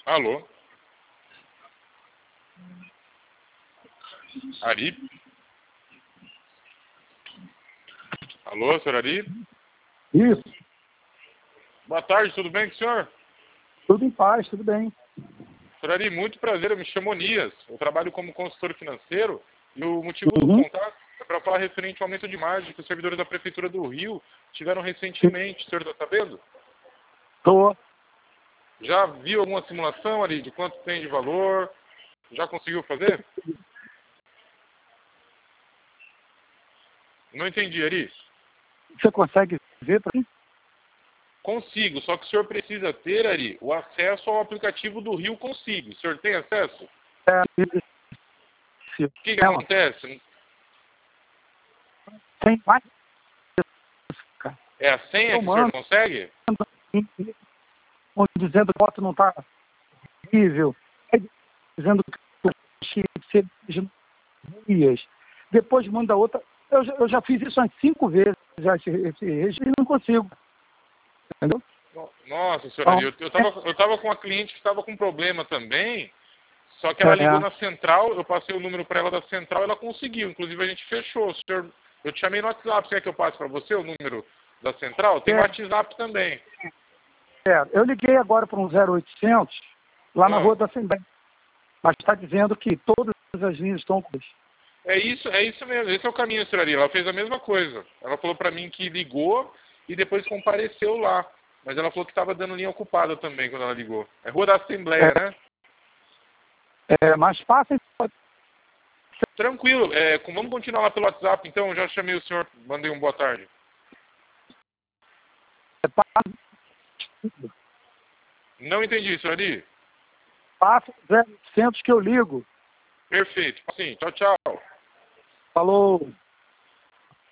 Alô? Ari? Alô, senhor Ari? Isso, Boa tarde, tudo bem com o senhor? tudo em paz, tudo bem. Senhor Ari, muito prazer, eu me chamo Onias. Eu trabalho como consultor financeiro e o motivo do Uhum. contato é para falar referente ao aumento de margem que os servidores da Prefeitura do Rio tiveram recentemente. O senhor está sabendo? Tô. Já viu alguma simulação, Ari, de quanto tem de valor? Já conseguiu fazer? Não entendi, Ari. Você consegue ver para mim? Consigo, só que o senhor precisa ter, Ari, o acesso ao aplicativo do Rio Consigo. O senhor tem acesso? É, O que acontece? tem mais. É a senha que o senhor consegue? Dizendo que a foto não está visível, dizendo que você dias. Depois manda outra. Eu já fiz isso umas 5 vezes, já esse registro, e não consigo. Entendeu? Nossa, senhor Ari, eu tava com uma cliente que estava com problema também, só que ela ligou na central, eu passei o número para ela da central, ela conseguiu, inclusive a gente fechou. Senhor, eu te chamei no WhatsApp, você quer que eu passe para você o número da central? Tem o WhatsApp também. Eu liguei agora para um 0800 lá na Rua da Assembleia, mas está dizendo que todas as linhas estão com isso. É isso mesmo, esse é o caminho, senhor Ari. Ela fez a mesma coisa. Ela falou para mim que ligou e depois compareceu lá. Mas ela falou que estava dando linha ocupada também quando ela ligou. É Rua da Assembleia, né? É mais fácil. Tranquilo. Vamos continuar lá pelo WhatsApp, então. Eu já chamei o senhor, mandei um boa tarde. Não entendi, senhor Ari. Passa 0800 que eu ligo. Perfeito. Sim, tchau, tchau. Falou.